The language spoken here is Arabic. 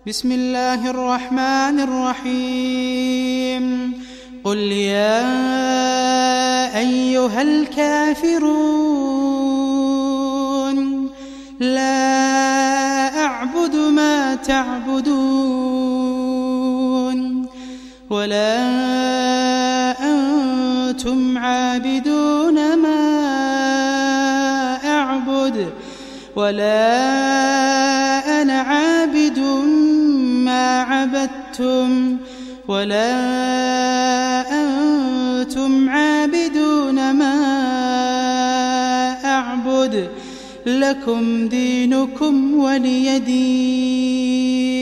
بسم الله الرحمن الرحيم قل يا أيها الكافرون لا أعبد ما تعبدون ولا أنتم عابدون ما أعبد ولا أنا عابد ما عبدتم ولا أنتم عابدون ما أعبد لكم دينكم ولي دين.